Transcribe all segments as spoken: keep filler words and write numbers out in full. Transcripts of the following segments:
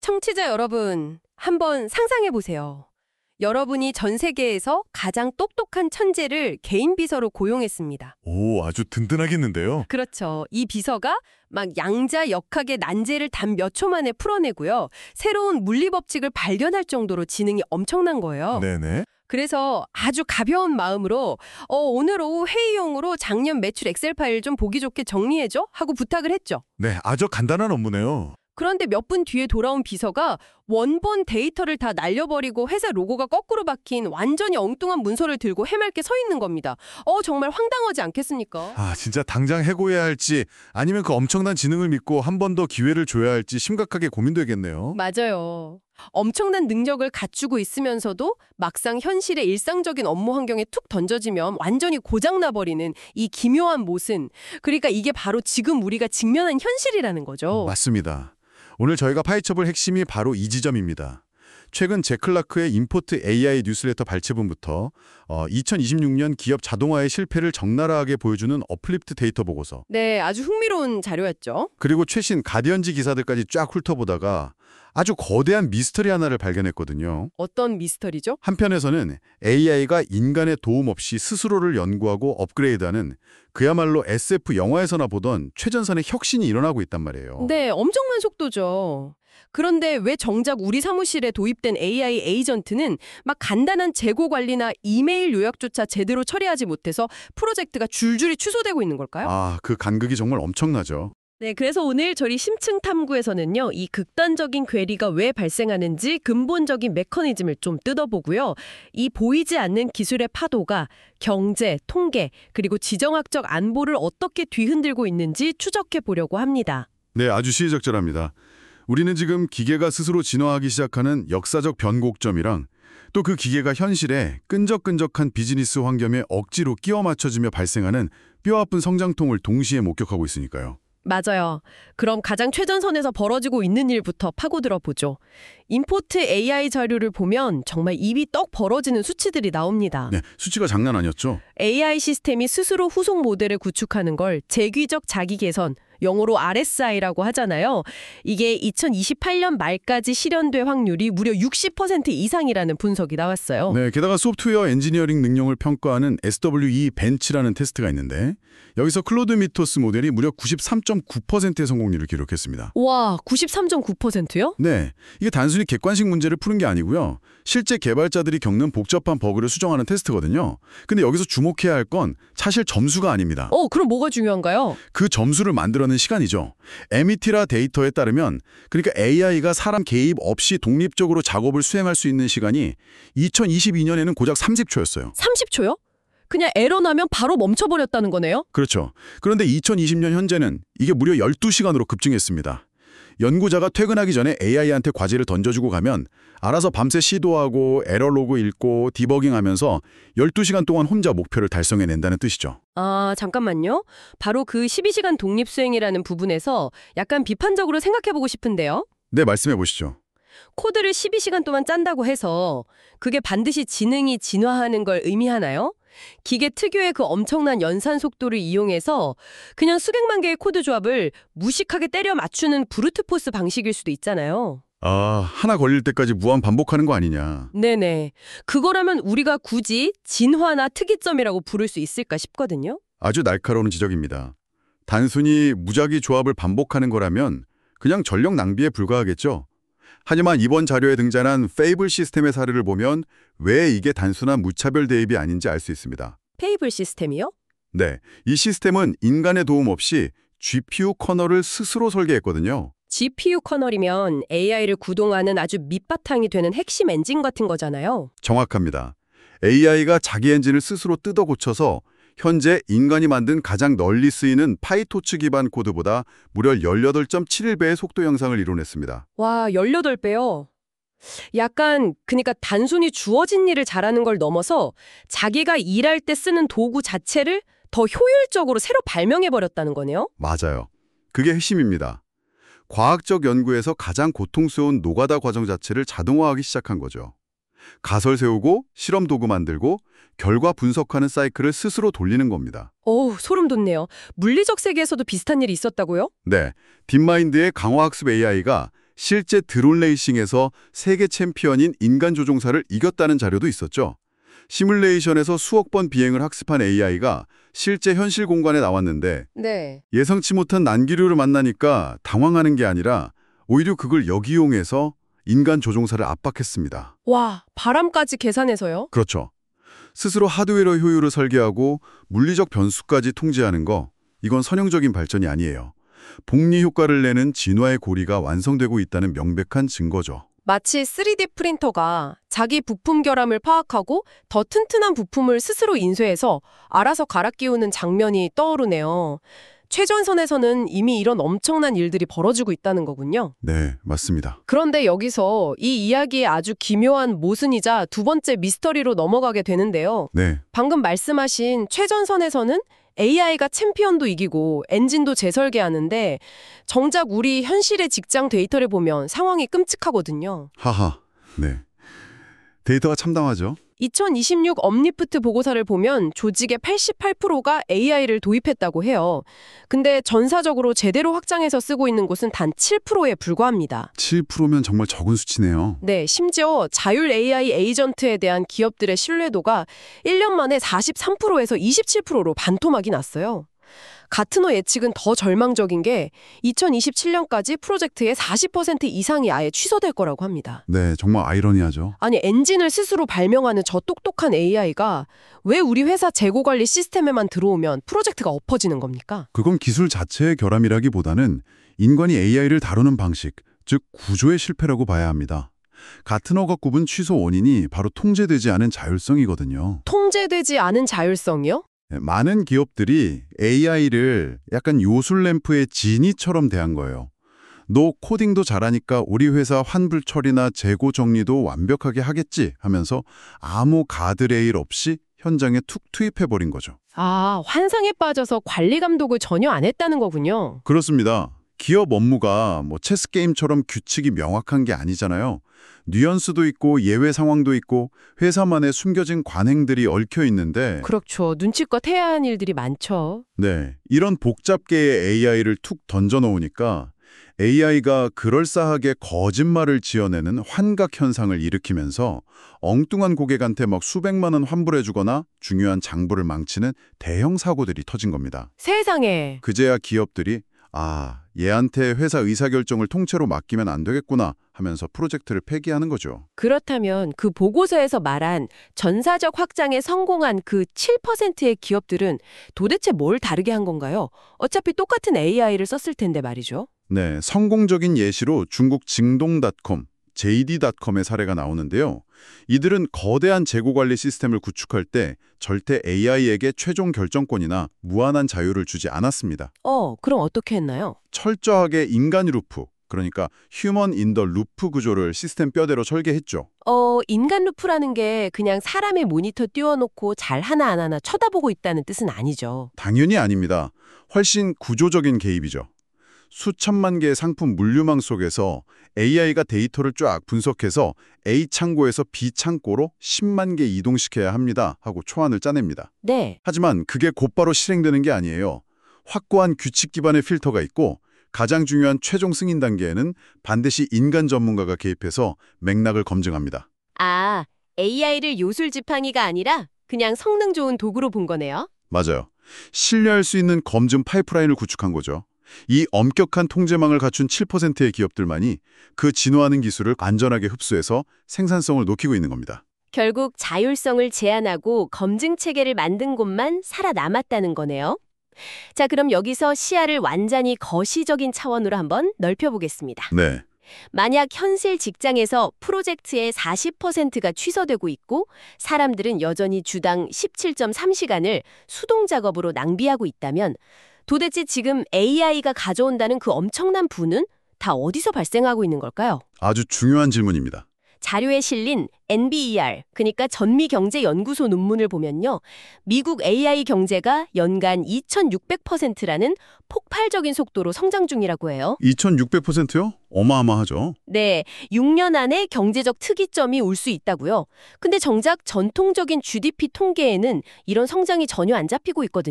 청취자 여러분, 한번 상상해 보세요. 여러분이 전 세계에서 가장 똑똑한 천재를 개인 비서로 고용했습니다. 오, 아주 든든하겠는데요. 그렇죠. 이 비서가 막 양자 역학의 난제를 단 몇 초 만에 풀어내고요. 새로운 물리 법칙을 발견할 정도로 지능이 엄청난 거예요. 네네. 그래서 아주 가벼운 마음으로 어, 오늘 오후 회의용으로 작년 매출 엑셀 파일 좀 보기 좋게 정리해줘? 하고 부탁을 했죠. 네, 아주 간단한 업무네요. 그런데 몇 분 뒤에 돌아온 비서가 원본 데이터를 다 날려버리고 회사 로고가 거꾸로 박힌 완전히 엉뚱한 문서를 들고 해맑게 서 있는 겁니다. 어, 정말 황당하지 않겠습니까? 아, 진짜 당장 해고해야 할지 아니면 그 엄청난 지능을 믿고 한 번 더 기회를 줘야 할지 심각하게 고민되겠네요. 맞아요. 엄청난 능력을 갖추고 있으면서도 막상 현실의 일상적인 업무 환경에 툭 던져지면 완전히 고장나버리는 이 기묘한 모순. 그러니까 이게 바로 지금 우리가 직면한 현실이라는 거죠. 맞습니다. 오늘 저희가 파헤쳐볼 핵심이 바로 이 지점입니다. 최근 제클라크의 임포트 에이아이 뉴스레터 발췌분부터 어, 이천이십육 년 기업 자동화의 실패를 적나라하게 보여주는 어플리프트 데이터 보고서, 네, 아주 흥미로운 자료였죠. 그리고 최신 가디언지 기사들까지 쫙 훑어보다가 아주 거대한 미스터리 하나를 발견했거든요. 어떤 미스터리죠? 한편에서는 에이아이가 인간의 도움 없이 스스로를 연구하고 업그레이드하는 그야말로 에스에프 영화에서나 보던 최전선의 혁신이 일어나고 있단 말이에요. 네, 엄청난 속도죠. 그런데 왜 정작 우리 사무실에 도입된 에이아이 에이전트는 막 간단한 재고 관리나 이메일 요약조차 제대로 처리하지 못해서 프로젝트가 줄줄이 취소되고 있는 걸까요? 아, 그 간극이 정말 엄청나죠. 네, 그래서 오늘 저희 심층 탐구에서는요, 이 극단적인 괴리가 왜 발생하는지 근본적인 메커니즘을 좀 뜯어보고요. 이 보이지 않는 기술의 파도가 경제, 통계, 그리고 지정학적 안보를 어떻게 뒤흔들고 있는지 추적해 보려고 합니다. 네, 아주 시의적절합니다. 우리는 지금 기계가 스스로 진화하기 시작하는 역사적 변곡점이랑 또 그 기계가 현실에 끈적끈적한 비즈니스 환경에 억지로 끼워 맞춰지며 발생하는 뼈아픈 성장통을 동시에 목격하고 있으니까요. 맞아요. 그럼 가장 최전선에서 벌어지고 있는 일부터 파고들어 보죠. 임포트 에이아이 자료를 보면 정말 입이 떡 벌어지는 수치들이 나옵니다. 네, 수치가 장난 아니었죠. 에이아이 시스템이 스스로 후속 모델을 구축하는 걸 재귀적 자기 개선, 영어로 알에스아이라고 하잖아요. 이게 이천이십팔 년 말까지 실현될 확률이 무려 육십 퍼센트 이상이라는 분석이 나왔어요. 네, 게다가 소프트웨어 엔지니어링 능력을 평가하는 에스더블유이 벤치라는 테스트가 있는데 여기서 클로드 미토스 모델이 무려 구십삼 점 구 퍼센트의 성공률을 기록했습니다. 와, 구십삼 점 구 퍼센트요? 네, 이게 단순히 객관식 문제를 푸는 게 아니고요. 실제 개발자들이 겪는 복잡한 버그를 수정하는 테스트거든요. 근데 여기서 주목해야 할 건 사실 점수가 아닙니다. 어, 그럼 뭐가 중요한가요? 그 점수를 만들어낸 시간이죠. 에미티라 데이터에 따르면 그러니까 에이아이가 사람 개입 없이 독립적으로 작업을 수행할 수 있는 시간이 이천이십이 년에는 고작 삼십 초였어요. 삼십 초요? 그냥 에러 나면 바로 멈춰버렸다는 거네요? 그렇죠. 그런데 이천이십 년 현재는 이게 무려 열두 시간으로 급증했습니다. 연구자가 퇴근하기 전에 에이아이한테 과제를 던져주고 가면 알아서 밤새 시도하고 에러 로그 읽고 디버깅하면서 열두 시간 동안 혼자 목표를 달성해낸다는 뜻이죠. 아, 잠깐만요. 바로 그 십이 시간 독립수행이라는 부분에서 약간 비판적으로 생각해보고 싶은데요. 네, 말씀해 보시죠. 코드를 십이 시간 동안 짠다고 해서 그게 반드시 지능이 진화하는 걸 의미하나요? 기계 특유의 그 엄청난 연산 속도를 이용해서 그냥 수백만 개의 코드 조합을 무식하게 때려 맞추는 브루트포스 방식일 수도 있잖아요. 아, 하나 걸릴 때까지 무한 반복하는 거 아니냐. 네네. 그거라면 우리가 굳이 진화나 특이점이라고 부를 수 있을까 싶거든요. 아주 날카로운 지적입니다. 단순히 무작위 조합을 반복하는 거라면 그냥 전력 낭비에 불과하겠죠. 하지만 이번 자료에 등장한 페이블 시스템의 사례를 보면 왜 이게 단순한 무차별 대입이 아닌지 알 수 있습니다. 페이블 시스템이요? 네, 이 시스템은 인간의 도움 없이 지피유 커널을 스스로 설계했거든요. 지피유 커널이면 에이아이를 구동하는 아주 밑바탕이 되는 핵심 엔진 같은 거잖아요. 정확합니다. 에이아이가 자기 엔진을 스스로 뜯어 고쳐서 현재 인간이 만든 가장 널리 쓰이는 파이토츠 기반 코드보다 무려 열여덟 점 칠일 배의 속도 향상을 이뤄냈습니다. 와, 열여덟 배요? 약간 그러니까 단순히 주어진 일을 잘하는 걸 넘어서 자기가 일할 때 쓰는 도구 자체를 더 효율적으로 새로 발명해버렸다는 거네요? 맞아요. 그게 핵심입니다. 과학적 연구에서 가장 고통스러운 노가다 과정 자체를 자동화하기 시작한 거죠. 가설 세우고 실험 도구 만들고 결과 분석하는 사이클을 스스로 돌리는 겁니다. 어우, 소름 돋네요. 물리적 세계에서도 비슷한 일이 있었다고요? 네, 딥마인드의 강화학습 에이아이가 실제 드론 레이싱에서 세계 챔피언인 인간 조종사를 이겼다는 자료도 있었죠. 시뮬레이션에서 수억 번 비행을 학습한 에이아이가 실제 현실 공간에 나왔는데 네. 예상치 못한 난기류를 만나니까 당황하는 게 아니라 오히려 그걸 역이용해서 인간 조종사를 압박했습니다. 와, 바람까지 계산해서요? 그렇죠. 스스로 하드웨어 효율을 설계하고 물리적 변수까지 통제하는 거, 이건 선형적인 발전이 아니에요. 복리 효과를 내는 진화의 고리가 완성되고 있다는 명백한 증거죠. 마치 쓰리디 프린터가 자기 부품 결함을 파악하고 더 튼튼한 부품을 스스로 인쇄해서 알아서 갈아 끼우는 장면이 떠오르네요. 최전선에서는 이미 이런 엄청난 일들이 벌어지고 있다는 거군요. 네, 맞습니다. 그런데 여기서 이 이야기의 아주 기묘한 모순이자 두 번째 미스터리로 넘어가게 되는데요. 네, 방금 말씀하신 최전선에서는 에이아이가 챔피언도 이기고 엔진도 재설계하는데 정작 우리 현실의 직장 데이터를 보면 상황이 끔찍하거든요. 하하, 네. 데이터가 참담하죠? 이천이십육 엄니프트 보고서를 보면 조직의 팔십팔 퍼센트가 에이아이를 도입했다고 해요. 근데 전사적으로 제대로 확장해서 쓰고 있는 곳은 단 칠 퍼센트에 불과합니다. 칠 퍼센트면 정말 적은 수치네요. 네, 심지어 자율 에이아이 에이전트에 대한 기업들의 신뢰도가 일 년 만에 사십삼 퍼센트에서 이십칠 퍼센트로 반토막이 났어요. 가트너 예측은 더 절망적인 게 이천이십칠 년까지 프로젝트의 사십 퍼센트 이상이 아예 취소될 거라고 합니다. 네, 정말 아이러니하죠. 아니, 엔진을 스스로 발명하는 저 똑똑한 에이아이가 왜 우리 회사 재고관리 시스템에만 들어오면 프로젝트가 엎어지는 겁니까? 그건 기술 자체의 결함이라기보다는 인간이 에이아이를 다루는 방식, 즉 구조의 실패라고 봐야 합니다. 가트너가 꼽은 취소 원인이 바로 통제되지 않은 자율성이거든요. 통제되지 않은 자율성이요? 많은 기업들이 에이아이를 약간 요술램프의 지니처럼 대한 거예요. 너 코딩도 잘하니까 우리 회사 환불 처리나 재고 정리도 완벽하게 하겠지 하면서 아무 가드레일 없이 현장에 툭 투입해버린 거죠. 아, 환상에 빠져서 관리 감독을 전혀 안 했다는 거군요. 그렇습니다. 기업 업무가 뭐 체스 게임처럼 규칙이 명확한 게 아니잖아요. 뉘앙스도 있고 예외 상황도 있고 회사만의 숨겨진 관행들이 얽혀 있는데 그렇죠. 눈치껏 해야 하는 일들이 많죠. 네, 이런 복잡계의 에이아이를 툭 던져놓으니까 에이아이가 그럴싸하게 거짓말을 지어내는 환각 현상을 일으키면서 엉뚱한 고객한테 막 수백만 원 환불해주거나 중요한 장부를 망치는 대형 사고들이 터진 겁니다. 세상에. 그제야 기업들이 아, 얘한테 회사 의사결정을 통째로 맡기면 안 되겠구나 하면서 프로젝트를 폐기하는 거죠. 그렇다면 그 보고서에서 말한 전사적 확장에 성공한 그 칠 퍼센트의 기업들은 도대체 뭘 다르게 한 건가요? 어차피 똑같은 에이아이를 썼을 텐데 말이죠. 네, 성공적인 예시로 중국 징동닷컴, 제이디닷컴의 사례가 나오는데요. 이들은 거대한 재고관리 시스템을 구축할 때 절대 에이아이에게 최종 결정권이나 무한한 자유를 주지 않았습니다. 어, 그럼 어떻게 했나요? 철저하게 인간 루프, 그러니까 휴먼 인 더 루프 구조를 시스템 뼈대로 설계했죠. 어, 인간 루프라는 게 그냥 사람의 모니터 띄워놓고 잘 하나 안 하나 쳐다보고 있다는 뜻은 아니죠. 당연히 아닙니다. 훨씬 구조적인 개입이죠. 수천만 개의 상품 물류망 속에서 에이아이가 데이터를 쫙 분석해서 A 창고에서 B 창고로 십만 개 이동시켜야 합니다 하고 초안을 짜냅니다. 네. 하지만 그게 곧바로 실행되는 게 아니에요. 확고한 규칙 기반의 필터가 있고 가장 중요한 최종 승인 단계에는 반드시 인간 전문가가 개입해서 맥락을 검증합니다. 아, 에이아이를 요술 지팡이가 아니라 그냥 성능 좋은 도구로 본 거네요. 맞아요. 신뢰할 수 있는 검증 파이프라인을 구축한 거죠. 이 엄격한 통제망을 갖춘 칠 퍼센트의 기업들만이 그 진화하는 기술을 안전하게 흡수해서 생산성을 높이고 있는 겁니다. 결국 자율성을 제한하고 검증 체계를 만든 곳만 살아남았다는 거네요. 자, 그럼 여기서 시야를 완전히 거시적인 차원으로 한번 넓혀보겠습니다. 네. 만약 현실 직장에서 프로젝트의 사십 퍼센트가 취소되고 있고 사람들은 여전히 주당 십칠 점 삼 시간을 수동 작업으로 낭비하고 있다면 도대체 지금 에이아이가 가져온다는 그 엄청난 부는 다 어디서 발생하고 있는 걸까요? 아주 중요한 질문입니다. 자료에 실린 엔비이알, 그러니까 전미경제연구소 논문을 보면요. 미국 에이아이 경제가 연간 이천육백 퍼센트라는 폭발적인 속도로 성장 중이라고 해요. 이천육백 퍼센트요? 어마어마하죠. 네, 육 년 안에 경제적 특이점이 올 수 있다고요. 근데 정작 전통적인 지디피 통계에는 이런 성장이 전혀 안 잡히고 있거든요.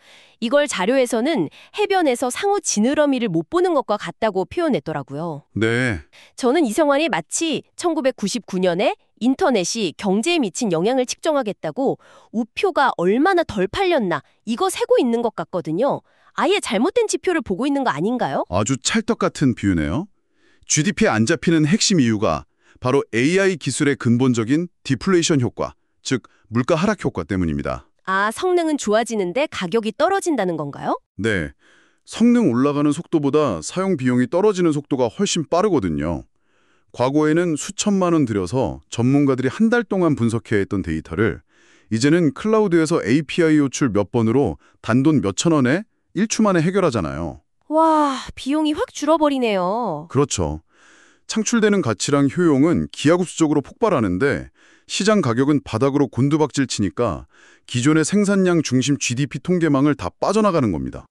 이걸 자료에서는 해변에서 상호 지느러미를 못 보는 것과 같다고 표현했더라고요. 네. 저는 이 상황이 마치 천구백구십구 년에 인터넷이 경제에 미친 영향을 측정하겠다고 우표가 얼마나 덜 팔렸나 이거 세고 있는 것 같거든요. 아예 잘못된 지표를 보고 있는 거 아닌가요? 아주 찰떡 같은 비유네요. 지디피에 안 잡히는 핵심 이유가 바로 에이아이 기술의 근본적인 디플레이션 효과, 즉 물가 하락 효과 때문입니다. 아, 성능은 좋아지는데 가격이 떨어진다는 건가요? 네. 성능 올라가는 속도보다 사용 비용이 떨어지는 속도가 훨씬 빠르거든요. 과거에는 수천만 원 들여서 전문가들이 한 달 동안 분석해야 했던 데이터를 이제는 클라우드에서 에이피아이 요출 몇 번으로 단돈 몇천 원에 일 초 만에 해결하잖아요. 와, 비용이 확 줄어버리네요. 그렇죠. 창출되는 가치랑 효용은 기하급수적으로 폭발하는데 시장 가격은 바닥으로 곤두박질 치니까 기존의 생산량 중심 지디피 통계망을 다 빠져나가는 겁니다.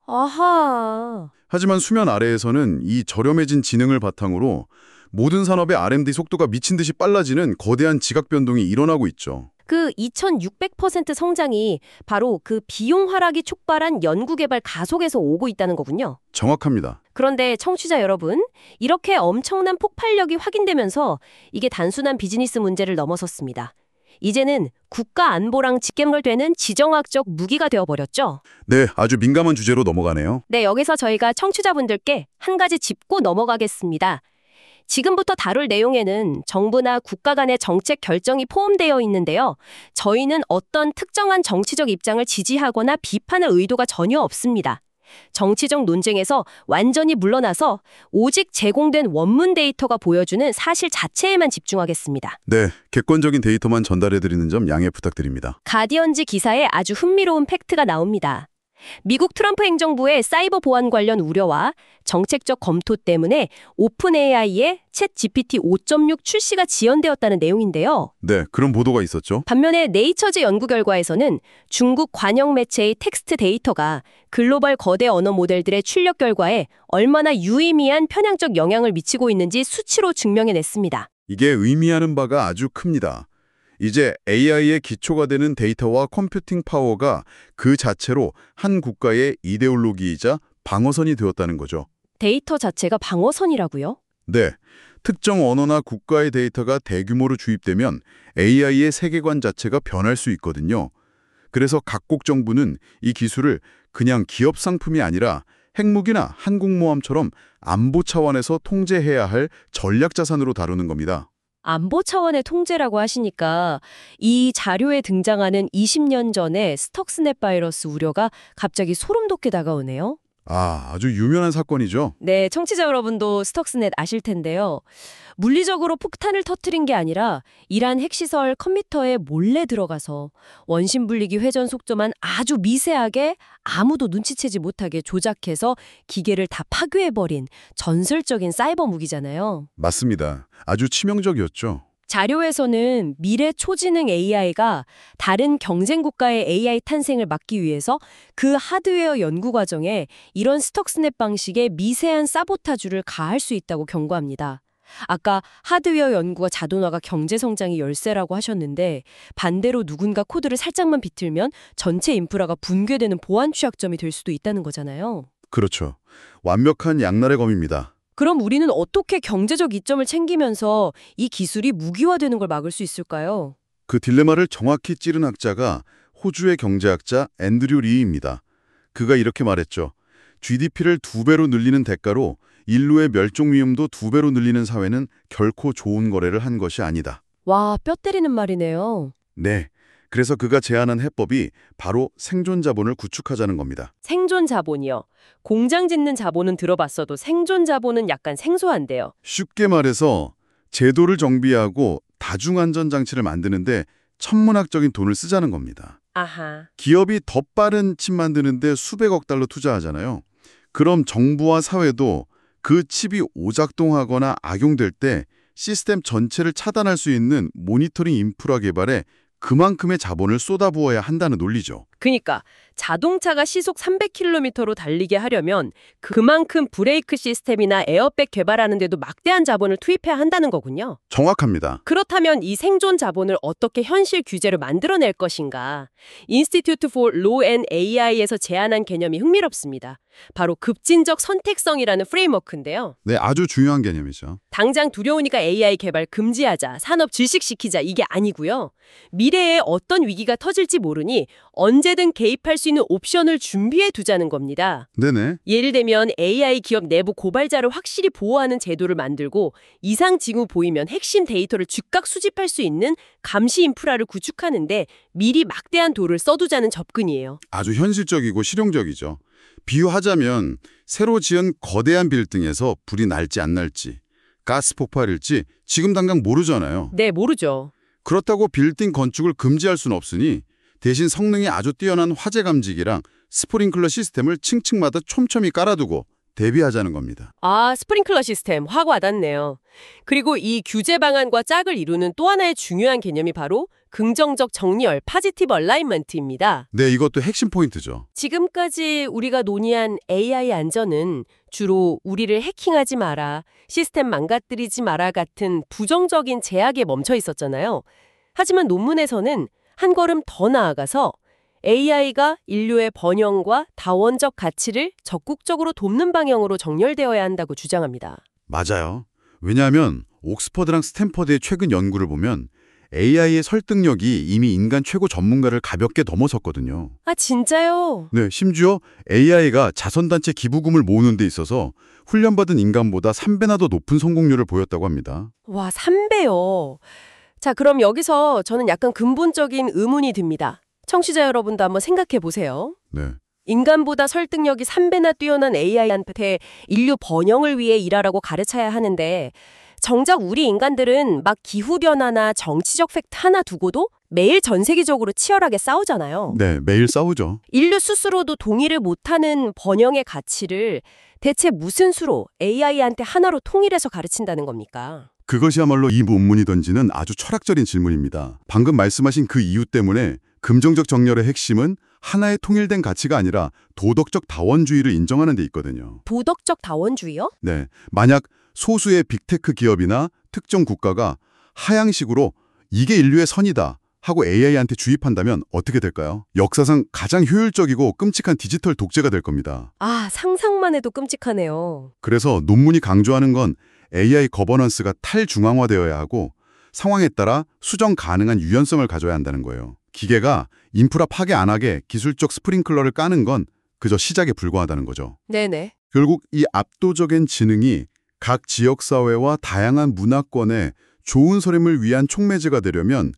아하. 하지만 수면 아래에서는 이 저렴해진 지능을 바탕으로 모든 산업의 알앤디 속도가 미친 듯이 빨라지는 거대한 지각 변동이 일어나고 있죠. 그 이천육백 퍼센트 성장이 바로 그 비용 하락이 촉발한 연구개발 가속에서 오고 있다는 거군요. 정확합니다. 그런데 청취자 여러분, 이렇게 엄청난 폭발력이 확인되면서 이게 단순한 비즈니스 문제를 넘어섰습니다. 이제는 국가 안보랑 직결되는 지정학적 무기가 되어버렸죠. 네, 아주 민감한 주제로 넘어가네요. 네, 여기서 저희가 청취자분들께 한 가지 짚고 넘어가겠습니다. 지금부터 다룰 내용에는 정부나 국가 간의 정책 결정이 포함되어 있는데요. 저희는 어떤 특정한 정치적 입장을 지지하거나 비판할 의도가 전혀 없습니다. 정치적 논쟁에서 완전히 물러나서 오직 제공된 원문 데이터가 보여주는 사실 자체에만 집중하겠습니다. 네, 객관적인 데이터만 전달해드리는 점 양해 부탁드립니다. 가디언지 기사에 아주 흥미로운 팩트가 나옵니다. 미국 트럼프 행정부의 사이버 보안 관련 우려와 정책적 검토 때문에 오픈 에이아이의 챗 지피티 오 점 육 출시가 지연되었다는 내용인데요. 네, 그런 보도가 있었죠. 반면에 네이처즈 연구 결과에서는 중국 관영 매체의 텍스트 데이터가 글로벌 거대 언어 모델들의 출력 결과에 얼마나 유의미한 편향적 영향을 미치고 있는지 수치로 증명해냈습니다. 이게 의미하는 바가 아주 큽니다. 이제 에이아이의 기초가 되는 데이터와 컴퓨팅 파워가 그 자체로 한 국가의 이데올로기이자 방어선이 되었다는 거죠. 데이터 자체가 방어선이라고요? 네, 특정 언어나 국가의 데이터가 대규모로 주입되면 에이아이의 세계관 자체가 변할 수 있거든요. 그래서 각국 정부는 이 기술을 그냥 기업 상품이 아니라 핵무기나 항공모함처럼 안보 차원에서 통제해야 할 전략 자산으로 다루는 겁니다. 안보 차원의 통제라고 하시니까 이 자료에 등장하는 이십 년 전의 스톡스넷 바이러스 우려가 갑자기 소름 돋게 다가오네요. 아, 아주 유명한 사건이죠. 네, 청취자 여러분도 스톡스넷 아실 텐데요. 물리적으로 폭탄을 터뜨린 게 아니라 이란 핵시설 컴퓨터에 몰래 들어가서 원심 분리기 회전 속도만 아주 미세하게 아무도 눈치채지 못하게 조작해서 기계를 다 파괴해버린 전설적인 사이버 무기잖아요. 맞습니다. 아주 치명적이었죠. 자료에서는 미래 초지능 에이아이가 다른 경쟁 국가의 에이아이 탄생을 막기 위해서 그 하드웨어 연구 과정에 이런 스톡스넷 방식의 미세한 사보타주를 가할 수 있다고 경고합니다. 아까 하드웨어 연구와 자동화가 경제 성장의 열쇠라고 하셨는데 반대로 누군가 코드를 살짝만 비틀면 전체 인프라가 붕괴되는 보안 취약점이 될 수도 있다는 거잖아요. 그렇죠. 완벽한 양날의 검입니다. 그럼 우리는 어떻게 경제적 이점을 챙기면서 이 기술이 무기화되는 걸 막을 수 있을까요? 그 딜레마를 정확히 찌른 학자가 호주의 경제학자 앤드류 리입니다. 그가 이렇게 말했죠. 지디피를 두 배로 늘리는 대가로 인류의 멸종 위험도 두 배로 늘리는 사회는 결코 좋은 거래를 한 것이 아니다. 와, 뼈 때리는 말이네요. 네. 그래서 그가 제안한 해법이 바로 생존 자본을 구축하자는 겁니다. 생존 자본이요. 공장 짓는 자본은 들어봤어도 생존 자본은 약간 생소한데요. 쉽게 말해서 제도를 정비하고 다중안전장치를 만드는데 천문학적인 돈을 쓰자는 겁니다. 아하. 기업이 더 빠른 칩 만드는데 수백억 달러 투자하잖아요. 그럼 정부와 사회도 그 칩이 오작동하거나 악용될 때 시스템 전체를 차단할 수 있는 모니터링 인프라 개발에 그만큼의 자본을 쏟아부어야 한다는 논리죠. 그니까 자동차가 시속 삼백 킬로미터로 달리게 하려면 그만큼 브레이크 시스템이나 에어백 개발하는 데도 막대한 자본을 투입해야 한다는 거군요. 정확합니다. 그렇다면 이 생존 자본을 어떻게 현실 규제로 만들어낼 것인가? Institute for Law and 에이아이에서 제안한 개념이 흥미롭습니다. 바로 급진적 선택성이라는 프레임워크인데요. 네, 아주 중요한 개념이죠. 당장 두려우니까 에이아이 개발 금지하자, 산업 질식시키자 이게 아니고요. 미래에 어떤 위기가 터질지 모르니 언제든 개입할 수 있는 옵션을 준비해 두자는 겁니다. 네네. 예를 들면 에이아이 기업 내부 고발자를 확실히 보호하는 제도를 만들고 이상 징후 보이면 핵심 데이터를 즉각 수집할 수 있는 감시 인프라를 구축하는데 미리 막대한 돈을 써두자는 접근이에요. 아주 현실적이고 실용적이죠. 비유하자면 새로 지은 거대한 빌딩에서 불이 날지 안 날지, 가스 폭발일지 지금 당장 모르잖아요. 네, 모르죠. 그렇다고 빌딩 건축을 금지할 수는 없으니 대신 성능이 아주 뛰어난 화재 감지기랑 스프링클러 시스템을 층층마다 촘촘히 깔아두고 대비하자는 겁니다. 아, 스프링클러 시스템 확 와닿네요. 그리고 이 규제 방안과 짝을 이루는 또 하나의 중요한 개념이 바로 긍정적 정리열, 파지티브 얼라인먼트입니다. 네, 이것도 핵심 포인트죠. 지금까지 우리가 논의한 에이아이 안전은 주로 우리를 해킹하지 마라, 시스템 망가뜨리지 마라 같은 부정적인 제약에 멈춰 있었잖아요. 하지만 논문에서는 한 걸음 더 나아가서 에이아이가 인류의 번영과 다원적 가치를 적극적으로 돕는 방향으로 정렬되어야 한다고 주장합니다. 맞아요. 왜냐하면 옥스퍼드랑 스탠퍼드의 최근 연구를 보면 에이아이의 설득력이 이미 인간 최고 전문가를 가볍게 넘어섰거든요. 아, 진짜요? 네, 심지어 에이아이가 자선단체 기부금을 모으는 데 있어서 훈련받은 인간보다 삼 배나 더 높은 성공률을 보였다고 합니다. 와, 삼 배요. 자, 그럼 여기서 저는 약간 근본적인 의문이 듭니다. 청취자 여러분도 한번 생각해 보세요. 네. 인간보다 설득력이 삼 배나 뛰어난 에이아이한테 인류 번영을 위해 일하라고 가르쳐야 하는데 정작 우리 인간들은 막 기후변화나 정치적 팩트 하나 두고도 매일 전 세계적으로 치열하게 싸우잖아요. 네, 매일 싸우죠. 인류 스스로도 동의를 못하는 번영의 가치를 대체 무슨 수로 에이아이한테 하나로 통일해서 가르친다는 겁니까? 그것이야말로 이 논문이 던지는 아주 철학적인 질문입니다. 방금 말씀하신 그 이유 때문에 긍정적 정렬의 핵심은 하나의 통일된 가치가 아니라 도덕적 다원주의를 인정하는 데 있거든요. 도덕적 다원주의요? 네, 만약 소수의 빅테크 기업이나 특정 국가가 하향식으로 이게 인류의 선이다 하고 에이아이한테 주입한다면 어떻게 될까요? 역사상 가장 효율적이고 끔찍한 디지털 독재가 될 겁니다. 아, 상상만 해도 끔찍하네요. 그래서 논문이 강조하는 건 에이아이 거버넌스가 탈중앙화되어야 하고 상황에 따라 수정 가능한 유연성을 가져야 한다는 거예요. 기계가 인프라 파괴 안 하게 기술적 스프링클러를 까는 건 그저 시작에 불과하다는 거죠. 네네. 결국 이 압도적인 지능이 각 지역사회와 다양한 문화권의 좋은 삶을 위한 촉매제가 되려면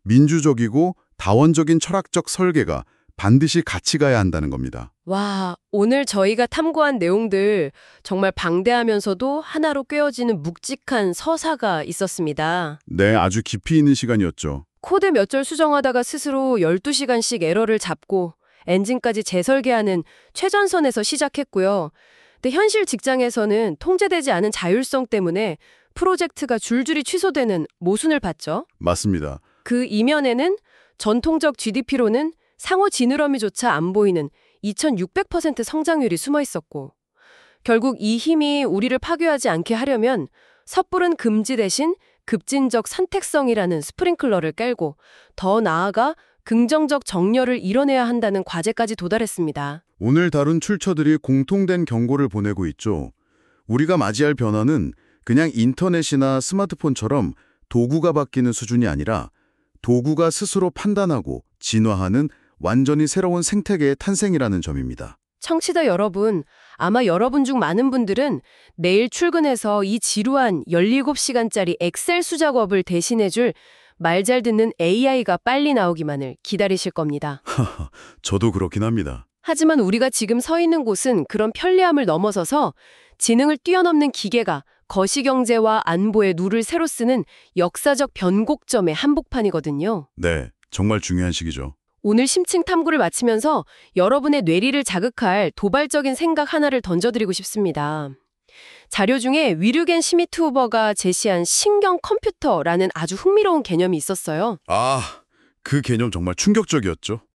민주적이고 다원적인 철학적 설계가 반드시 같이 가야 한다는 겁니다. 와, 오늘 저희가 탐구한 내용들 정말 방대하면서도 하나로 꿰어지는 묵직한 서사가 있었습니다. 네, 아주 깊이 있는 시간이었죠. 코드 몇 절 수정하다가 스스로 열두 시간씩 에러를 잡고 엔진까지 재설계하는 최전선에서 시작했고요. 근데 현실 직장에서는 통제되지 않은 자율성 때문에 프로젝트가 줄줄이 취소되는 모순을 봤죠. 맞습니다. 그 이면에는 전통적 지디피로는 상호 지느러미조차 안 보이는 이천육백 퍼센트 성장률이 숨어 있었고 결국 이 힘이 우리를 파괴하지 않게 하려면 섣부른 금지 대신 급진적 선택성이라는 스프링클러를 깔고 더 나아가 긍정적 정렬을 이뤄내야 한다는 과제까지 도달했습니다. 오늘 다룬 출처들이 공통된 경고를 보내고 있죠. 우리가 맞이할 변화는 그냥 인터넷이나 스마트폰처럼 도구가 바뀌는 수준이 아니라 도구가 스스로 판단하고 진화하는 완전히 새로운 생태계의 탄생이라는 점입니다. 청취자 여러분, 아마 여러분 중 많은 분들은 내일 출근해서 이 지루한 열일곱 시간짜리 엑셀 수작업을 대신해줄 말 잘 듣는 에이아이가 빨리 나오기만을 기다리실 겁니다. 저도 그렇긴 합니다. 하지만 우리가 지금 서 있는 곳은 그런 편리함을 넘어서서 지능을 뛰어넘는 기계가 거시경제와 안보의 룰을 새로 쓰는 역사적 변곡점의 한복판이거든요. 네, 정말 중요한 시기죠. 오늘 심층 탐구를 마치면서 여러분의 뇌리를 자극할 도발적인 생각 하나를 던져드리고 싶습니다. 자료 중에 위르겐 시미트 후버가 제시한 신경 컴퓨터라는 아주 흥미로운 개념이 있었어요. 아, 그 개념 정말 충격적이었죠.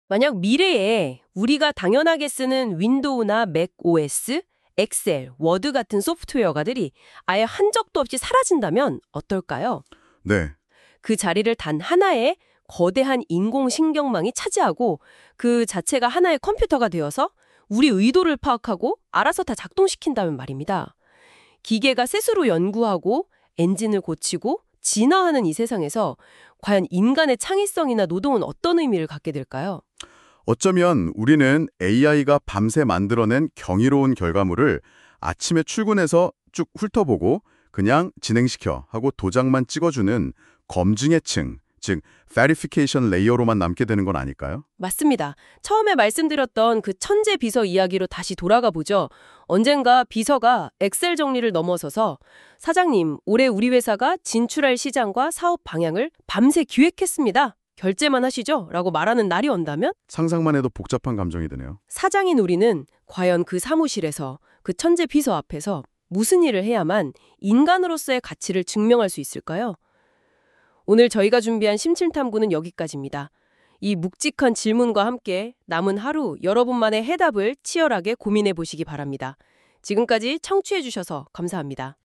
만약 미래에 우리가 당연하게 쓰는 윈도우나 맥 오에스, 엑셀, 워드 같은 소프트웨어가들이 아예 한 적도 없이 사라진다면 어떨까요? 네. 그 자리를 단 하나의 거대한 인공신경망이 차지하고 그 자체가 하나의 컴퓨터가 되어서 우리 의도를 파악하고 알아서 다 작동시킨다면 말입니다. 기계가 스스로 연구하고 엔진을 고치고 진화하는 이 세상에서 과연 인간의 창의성이나 노동은 어떤 의미를 갖게 될까요? 어쩌면 우리는 에이아이가 밤새 만들어낸 경이로운 결과물을 아침에 출근해서 쭉 훑어보고 그냥 진행시켜 하고 도장만 찍어주는 검증의 층, 즉 verification 레이어로만 남게 되는 건 아닐까요? 맞습니다. 처음에 말씀드렸던 그 천재 비서 이야기로 다시 돌아가 보죠. 언젠가 비서가 엑셀 정리를 넘어서서 사장님, 올해 우리 회사가 진출할 시장과 사업 방향을 밤새 기획했습니다. 결제만 하시죠? 라고 말하는 날이 온다면 상상만 해도 복잡한 감정이 드네요. 사장인 우리는 과연 그 사무실에서 그 천재 비서 앞에서 무슨 일을 해야만 인간으로서의 가치를 증명할 수 있을까요? 오늘 저희가 준비한 심층탐구는 여기까지입니다. 이 묵직한 질문과 함께 남은 하루 여러분만의 해답을 치열하게 고민해 보시기 바랍니다. 지금까지 청취해 주셔서 감사합니다.